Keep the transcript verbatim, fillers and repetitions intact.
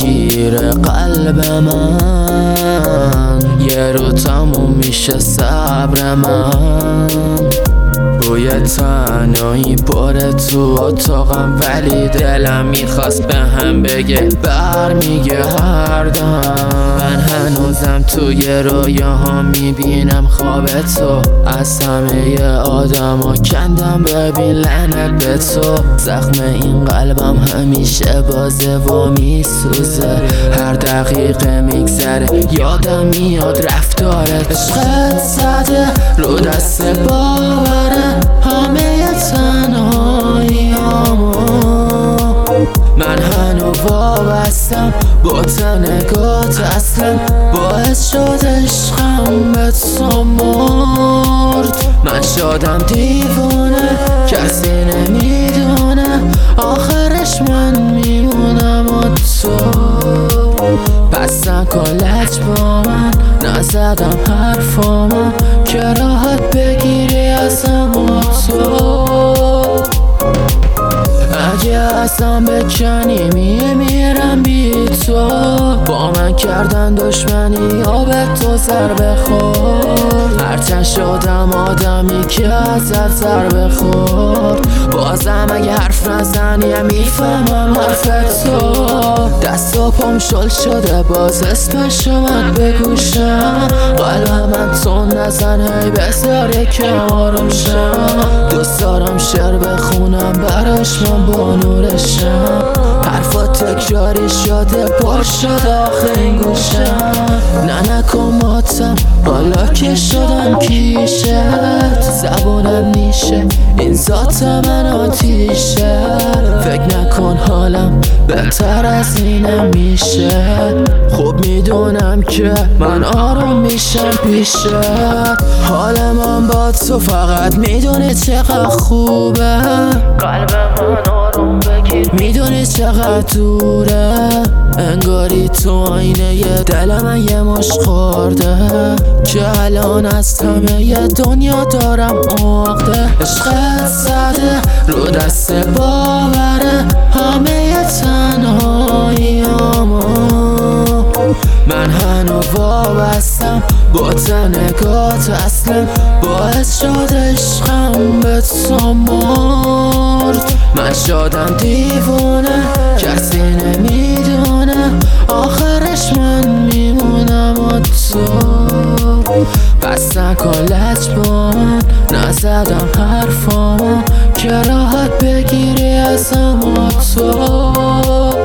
بگیره قلب من، یه رو تموم میشه صبر من. بوی تنهایی پره تو اتاقم، ولی دلم میخواست به هم بگه برمیگه هر دم. من هنوزم توی رویاها میبینم خواب تو، از همه آدم ها کندم ببین لعنت به تو. زخم این قلبم همیشه بازه و میسوزه، هر دقیقه میگذره یادم میاد رفتارت. عشقت زده رو دست باوره همه تنهاییامو، من هنو وابستم با تنگات اصلا، باعث شد عشقم به تو مرد. من شدم دیوونه کسی نمیدونه، آخرش من میمونم و تو. پس نکن لج با من، نزدم حرفامم که راحت بگیری ازم و تو. اگه ازم بکنی میمیرم بی تو، با من کردن دشمنی یا به تو ضربه خورد. هرچند شدم آدمی که ازت ضربه خورد، بازم اگه حرف نزنی میفهمم حرف تو. دست و پام شل شده باز اسمش من بگوشم، قلب من تو نزن هی بذار یکم آروم شم. دوست دارم شعر بخونم براش من با نورشم، حرفا تکراری شده پر شده آخه این گوشم. نه نکن ماتم حالا که شدم کیشت، زبونم نیشه این ذات من آتیشه. فکر نکن حالم بهتر از اینم میشه، خوب میدونم که من آروم میشم پیشت. حال من با تو فقط میدونی چقدر خوبه، قلب من آروم بگیر میدونی چقدر دوره. انگاری تو آینه ی دل من یه مش خورده، که الان از همه دنیا دارم عقده. عشقت زده رو دست باوره همه تنهاییامو، من هنو وابستم با تنگات اصلا، باعث شد عشقم به تو مرد. من شدم دیوونه کسی نمیدونه، آخرش من میمونم و تو. پس نکن لج با من، نزدم حرفامو که راحت بگیری ازم و تو.